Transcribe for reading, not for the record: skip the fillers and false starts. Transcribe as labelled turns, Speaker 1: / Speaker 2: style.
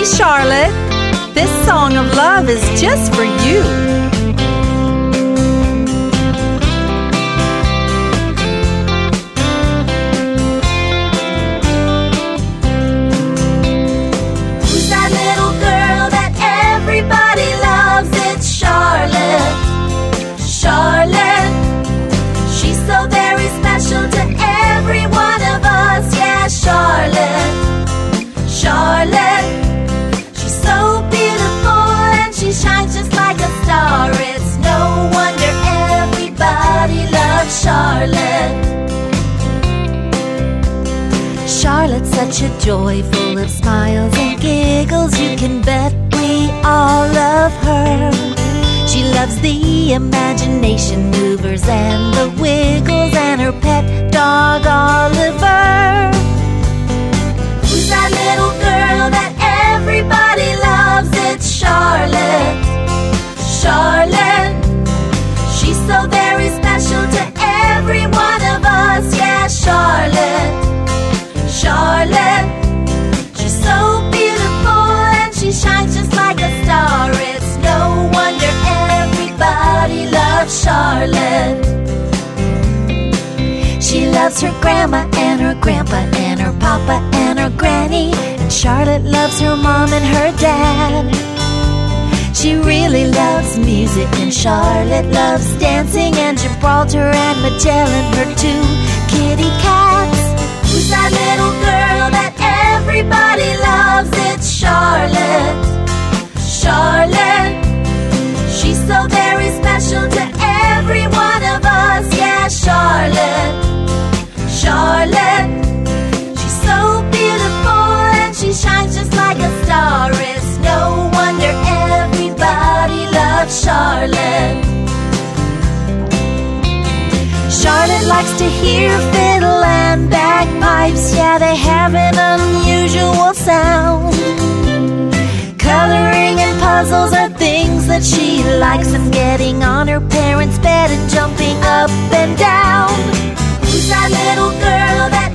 Speaker 1: Charlotte. This song of love is just for you.
Speaker 2: Who's that little girl that everybody loves? It's Charlotte. Charlotte. She's so very special to every one of us. Yeah, Charlotte. Charlotte. She's so beautiful and she shines just like a star. It's no wonder everybody loves Charlotte. Charlotte's such a joy, full of smiles and giggles. You can bet we all love her. She loves the imagination movers and the wiggles, and her pet dog Oliver. Who's that little girl that everybody loves? It's Charlotte. Charlotte. She's so very special to every one of us. Yeah, Charlotte. Charlotte. She's so beautiful and she shines just like a star. It's no wonder everybody loves Charlotte. She loves her grandma and her grandpa and her papa and her granny. And Charlotte loves her mom and her dad. She really loves music and Charlotte loves dancing, and Gibraltar and Magellan, her two kitty cats. Who's that little girl that everybody loves? It's Charlotte. Charlotte. She's so very special to every one of us. Yeah, Charlotte. Charlotte. She's so beautiful and she shines just like a star. It's no wonder everybody loves Charlotte. Charlotte likes to hear fiddle and bagpipes. Yeah, they have an unusual sound. Coloring and puzzles are things that she likes, and getting on her parents' bed and jumping up and down. Who's that little girl that